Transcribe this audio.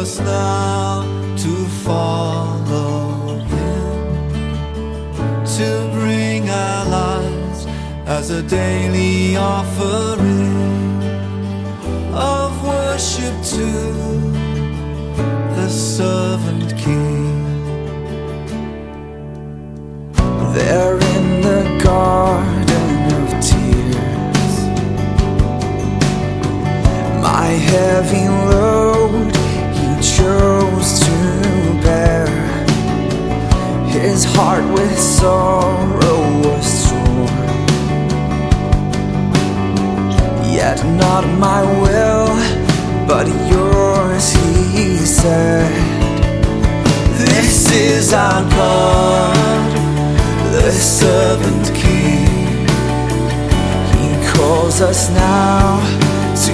us now to follow Him, to bring our lives as a daily offering of worship to the servant King. There in the garden of tears, my heavy load He chose to bear. His heart with sorrow was torn, yet not my will, but yours, He said. This is our God, the servant King. He calls us now